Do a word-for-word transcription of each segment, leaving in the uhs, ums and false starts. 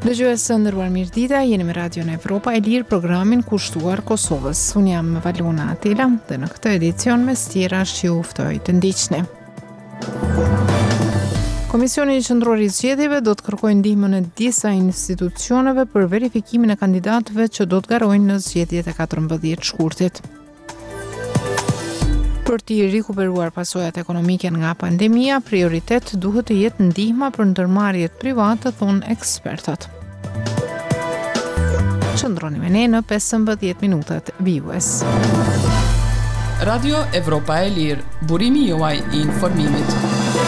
Dëgjues së nderuar mirëdita, jeni me Radion Evropa e Lirë, programin kushtuar Kosovës. Unë jam Valona Atela dhe në këtë edicion mes tjera që ju ftoj të ndiqni. Komisioni Qendror i Zgjedhjeve do të kërkojë ndihmën e disa institucioneve për verifikimin e kandidatëve që do të garojnë në zgjedhjet e katërmbëdhjetë shkurtit. Për të rikuperuar pasojat ekonomike nga pandemia, prioritet duhet të jetë ndihma për ndërmarrjet private, thonë ekspertët. Qëndroni me ne në pesëmbëdhjetë minutat vijues. Radio Evropa e Lirë, burimi juaj i informimit.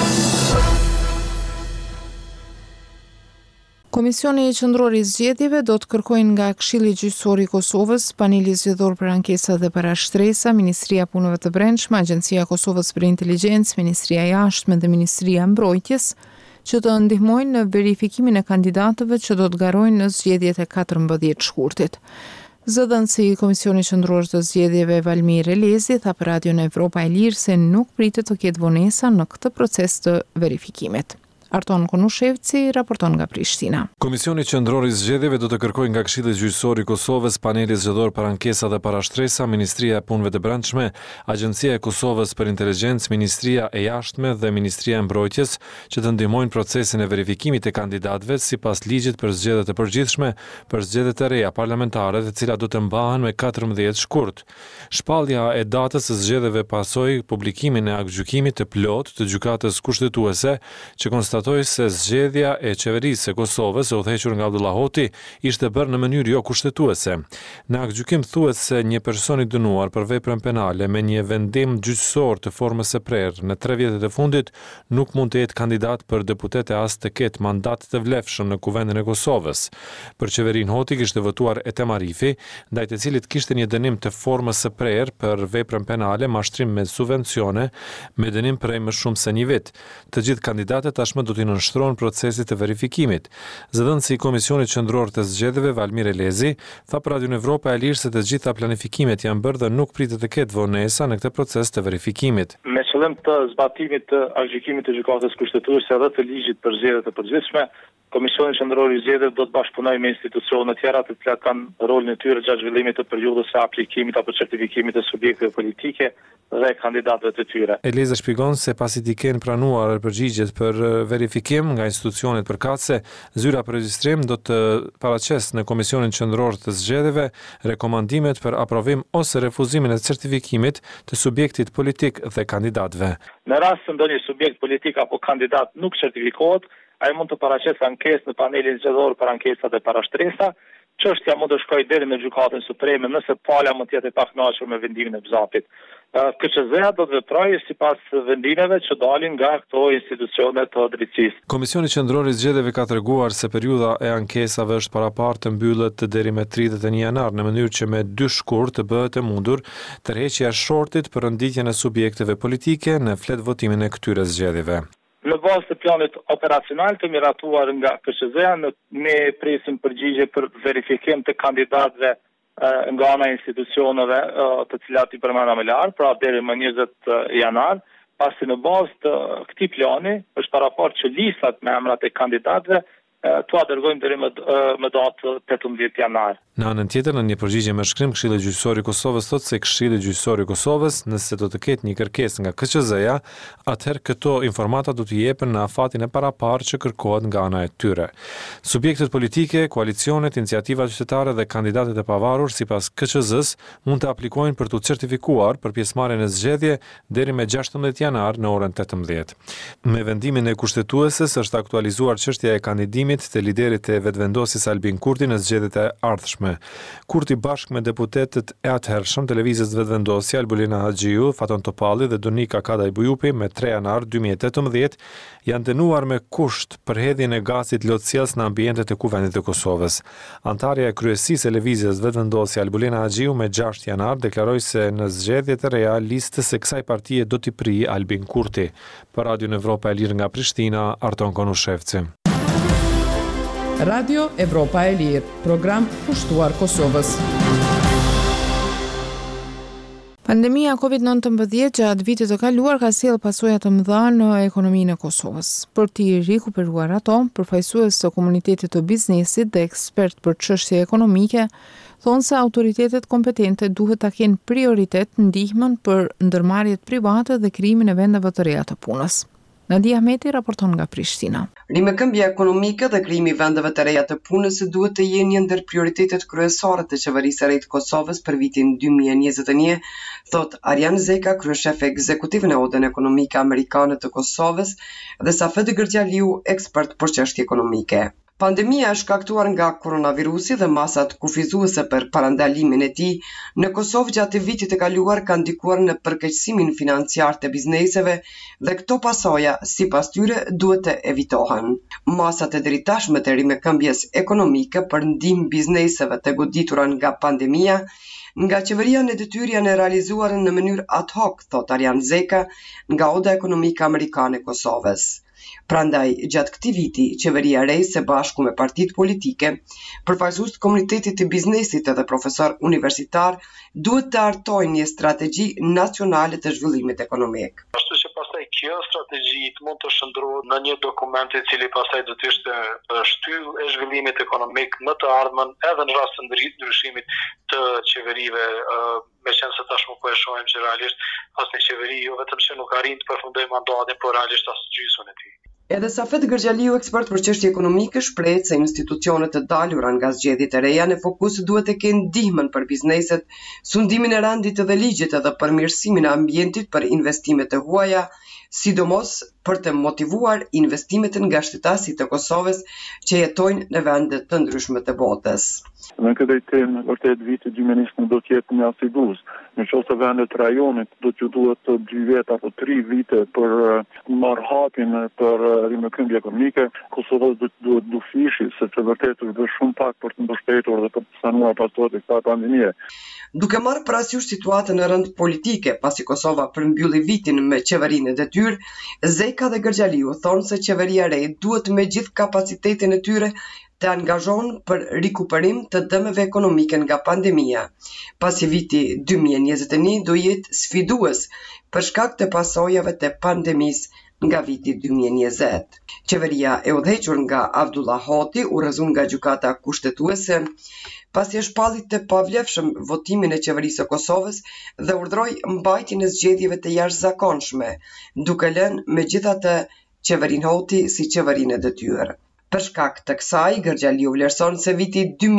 Komisioni Qendror i Zgjedhjeve do të kërkojë nga Këshilli Gjyqësor i Kosovës, Paneli Zgjedhor për Ankesa dhe Parashtresa, Ministria e Punëve të Brendshme, Agjencia e Kosovës për Inteligjencë, Ministria e Jashtme dhe Ministria e Mbrojtjes, që të ndihmojnë në verifikimin e kandidatëve që do të garojnë në zgjedhjet e katërmbëdhjetë shkurtit. Zëdhënësi i Komisionit Qendror të Zgjedhjeve Valmir Elezi tha për Radion Evropa e Lirë se nuk pritet të ketë vonesa në këtë proces të verifikimit. Arton Konushevci raporton nga Prishtina. Komisioni Qendror i Zgjedhjeve do të kërkojë nga Këshilli Gjyqësor i Kosovës, Paneli Zgjedhor për Ankesa dhe Parashtresa, Ministria e Punëve të Brendshme, Agjencia e Kosovës për Inteligjencë, Ministria e Jashtme dhe Ministria e Mbrojtjes që të ndihmojnë procesin e verifikimit të kandidatëve sipas ligjit për zgjedhjet e përgjithshme për zgjedhjet e reja parlamentare, të cilat do të mbahen me katërmbëdhjetë shkurt. Shpallja e datës së zgjedhjeve pasoi publikimin e aktgjykimit të plotë të gjykatës kushtetuese që konstatoi se zgjedhja e qeverisë së Kosovës e udhëhequr nga Abdullah Hoti ishte bërë në mënyrë jo kushtetuese. Në aktgjykim thuhet se një person i dënuar për veprën penale me një vendim gjyqësor të formës së prerë në tre vjetet e fundit nuk mund të jetë kandidat për deputet e as të ketë mandat të vlefshëm në Kuvendin e Kosovës. Për qeverinë Hoti kishte votuar Etem Arifi, ndaj të cilit kishte një dënim të formës së prerë për veprën penale, mashtrim me subvencione, me dënim prej më shumë se një vit. Të gjithë kandidatët tashmë do të nënshtrohen procesit të verifikimit. Zëdhënësi i Komisionit Qendror të Zgjedhjeve Valmir Elezi tha për Radion Evropa e Lirë se të gjitha planifikimet janë bërë dhe nuk pritet të ketë vonesa në këtë proces të verifikimit. Me qëllim të zbatimit të aktgjykimit të gjykatës kushtetuese dhe të ligjit për zgjedhjet e përgjithshme, Komisioni Qendror i Zgjedhjeve do të bashkëpunojë me institucione të tjera të cilat kanë rolin e tyre gjatë zhvillimit të periudhës së aplikimit apo certifikimit të subjekteve politike dhe kandidatëve të tyre. Eleza shpjegon se pasi t'i kenë pranuar përgjigjet për verifikim nga institucionet përkatëse, zyra për regjistrim do të paraqesë në Komisionin Qendror të Zgjedhjeve rekomandimet për aprovim ose refuzimin e certifikimit të subjektit politik dhe kandidatëve. Në rast se ndonjë subjekt politik apo kandidat nuk certifikohet, ai mund të paraqesë ankesë në Panelin Zgjedhor për Ankesa dhe Parashtresa. Çështja mund të shkojë deri në Gjykatën Supreme nëse pala mund të jetë e pakënaqur me vendimin e B Z A P-it. K Q Z-ja do të veprojë sipas vendimeve që dalin nga këto institucione të drejtësisë. Komisioni Qendror i Zgjedhjeve ka treguar se periudha e ankesave është parapartë të mbyllet deri me tridhjetë e një janar në mënyrë që me dy shkurt të bëhet e mundur tërheqja e shortit për renditjen e subjekteve politike në flet votimin e këtyre zgjedhjeve. Në bazë të planit operacional të miratuar nga K Q Z-ja, ne presim përgjigje për verifikim të kandidatëve nga ana e institucioneve të cilat i përmenda më lart, pra deri më njëzet janar, pasi në bazë të këtij plani është parapartë që listat me emrat e kandidatëve tua dërgojmë deri më, më datë tetëmbëdhjetë janar. Në anën tjetër, në një përgjigje me shkrim, Këshilli Gjyqësor i Kosovës thotë se Këshilli Gjyqësor i Kosovës, nëse do të ketë një kërkesë nga K Q Z-ja, atëherë këto informata do të jepen në afatin e paraparë që kërkohet nga ana e tyre. Subjektet politike, koalicionet, iniciativat qytetare dhe kandidatët e pavarur sipas K Q Z-s mund të aplikojnë për të certifikuar për pjesëmarrjen në zgjedhje deri me gjashtëmbëdhjetë janar në orën tetëmbëdhjetë. Me vendimin e kushtetueses është aktualizuar çështja e kandidimit të liderit e vetevendosjes Albin Kurti në zgjedhjet e ardhshme. Kurti bashkë me deputetët e atëhershëm të lëvizjes vetevendosje Albulina Haxhiu, Faton Topalli dhe Donika Kadaj Bujupi me tre janar dy mijë e tetëmbëdhjetë janë dënuar me kusht për hedhjen e gazit lotësjellës në ambientet e Kuvendit të Kosovës. Antarja e kryesisë e lëvizjes vetevendosje Albulina Haxhiu me gjashtë janar deklaroi se në zgjedhjet e reja listës së kësaj partie do t'i prijë Albin Kurti. Për Radion Evropa e Lirë nga Prishtina, Arton Konushevci. Radio Evropa e Lirë, program kushtuar Kosovës. Pandemia COVID nëntëmbëdhjetë gjatë vitit të kaluar ka sjellë pasoja të mëdha në ekonominë e Kosovës. Për t'i rikuperuar ato, përfaqësues të komunitetit të biznesit dhe ekspert për çështje ekonomike thonë se autoritetet kompetente duhet ta kenë prioritet ndihmën për ndërmarrjet private dhe krijimin e vendeve të reja të punës. Nadia Ahmeti raporton nga Prishtina. Rimëkëmbja ekonomike dhe krijimi i vendeve të reja të punës duhet të jenë një ndër prioritetet kryesore të qeverisë së re të Kosovës për vitin dy mijë e njëzet e një, thot Arjan Zeka, kryeshef ekzekutiv në Odën Ekonomike Amerikane të Kosovës, dhe Safet Gërgjaliu, ekspert për çështje ekonomike. Pandemia është shkaktuar nga koronavirusi dhe masat kufizuese për parandalimin e tij në Kosovë gjatë vitit të kaluar kanë ndikuar në përkeqësimin financiar të bizneseve dhe këto pasoja sipas tyre duhet të evitohen. Masat e dritashme të rimëkëmbjes ekonomike për ndihmë bizneseve të goditura nga pandemia nga qeveria në detyrë janë realizuar në mënyrë ad hoc, thot Arjan Zeka, nga Oda Ekonomike Amerikane e Kosovës. Prandaj, gjatë këtij viti, qeveria e re së bashku me partitë politike, përfaqësues të komunitetit të biznesit dhe profesor universitar duhet të hartojnë një strategji nacionale të zhvillimit ekonomik. Ashtu që pastaj kjo strategji mund të shndrohet në një dokument i cili pastaj do të ishte shtyllë e zhvillimit ekonomik në të ardhmen edhe në rast të ndryshimit të qeverive, me qenë se tashmë po e shohim që realisht asnjë qeveri jo vetëm që nuk arrin të përfundojë mandatin, por realisht as gjysmën e tij. Edhe Safet Gërgjaliu, ekspert për çështje ekonomike, shpreh se institucionet të dalura nga zgjedhjet e reja në fokus duhet të kenë ndihmën për bizneset, sundimin e rendit dhe ligjit edhe përmirësimin e ambientit për investimet e huaja, sidomos për të motivuar investimet nga shtetasit të Kosovës që jetojnë në vende të ndryshme të botës. Në këtë temë, vërtet viti dy mijë e njëzet do të jetë një siguros. Në qoftë se vendet e rajonit do të duhet të dy vjet apo tri vite për marrë hapin për rimëkëmbje ekonomike, Kosova do të duhet dufishi sepse vërtet është shumë pak për të mbështetur dhe për të sanuar pasojet e kësaj pandemie. Duke marrë parasysh situatën në rënd politike, pasi Kosova përmbylli vitin me qeverinë e detyrë, Zeka dhe Gërgjaliu thonë se qeveria e re duhet me gjithë kapacitetin e tyre të angazhon për rikuperim të dëmeve ekonomike nga pandemia, pasi viti dy mijë e njëzet e një do jetë sfidues për shkak të pasojave të pandemisë nga viti dy mijë e njëzet. Qeveria e udhëhequr nga Abdullah Hoti u rrëzon nga gjykata kushtetuese, pasi e shpalli të pavlefshëm votimin e qeverisë së Kosovës dhe urdhroi mbajtjen e zgjedhjeve të jashtëzakonshme, duke lënë megjithatë qeverinë Hoti si qeverinë e detyrë. Për shkak të kësaj, Gërgjaliu vlerëson se viti dy